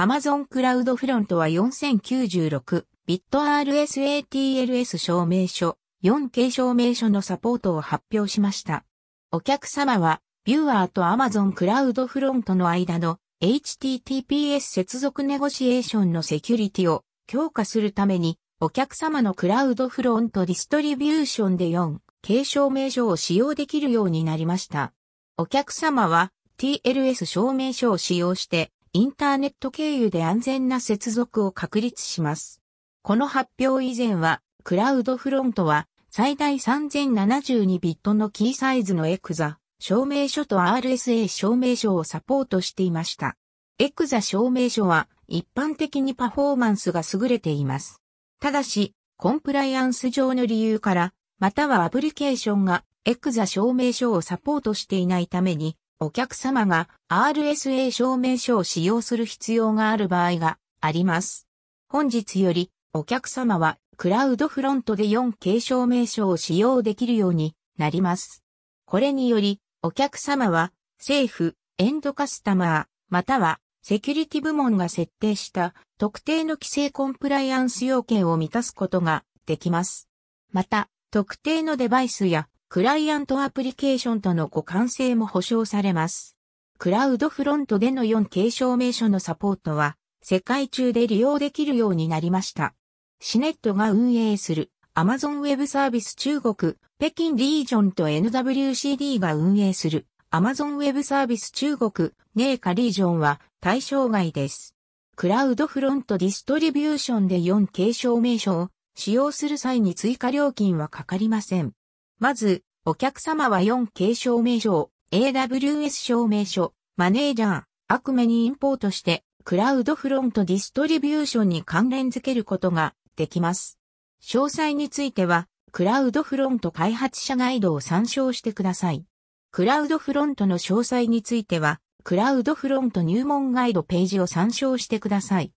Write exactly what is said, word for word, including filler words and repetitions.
Amazon クラウドフロントはよんせんきゅうじゅうろくビット アールエスエーティーエルエス 証明書、よんケー 証明書のサポートを発表しました。お客様は、ビューアーと Amazon クラウドフロントの間の エイチティーティーピーエス 接続ネゴシエーションのセキュリティを強化するために、お客様のクラウドフロントディストリビューションでよんケー 証明書を使用できるようになりました。お客様は ティーエルエス 証明書を使用して、インターネット経由で安全な接続を確立します。この発表以前は、クラウドフロントは最大さんぜんななじゅうにビットのキーサイズのエクザ証明書と アールエスエー 証明書をサポートしていました。エクザ証明書は一般的にパフォーマンスが優れています。ただし、コンプライアンス上の理由から、またはアプリケーションがエクザ証明書をサポートしていないために、お客様が アールエスエー 証明書を使用する必要がある場合があります。本日よりお客様はクラウドフロントで よんケー 証明書を使用できるようになります。これによりお客様は政府、エンドカスタマー、またはセキュリティ部門が設定した特定の規制コンプライアンス要件を満たすことができます。また、特定のデバイスやクライアントアプリケーションとの互換性も保証されます。クラウドフロントでの よんケー 証明書のサポートは世界中で利用できるようになりました。シネットが運営する Amazon Web サービス中国、北京リージョンと エヌダブリューシーディー が運営する Amazon Web サービス中国、寧夏リージョンは対象外です。クラウドフロントディストリビューションで よんケー 証明書を使用する際に追加料金はかかりません。まず、お客様は よんケー 証明書を エーダブリューエス 証明書、マネージャー、アクメにインポートして、クラウドフロントディストリビューションに関連付けることができます。詳細については、クラウドフロント開発者ガイドを参照してください。クラウドフロントの詳細については、クラウドフロント入門ガイドページを参照してください。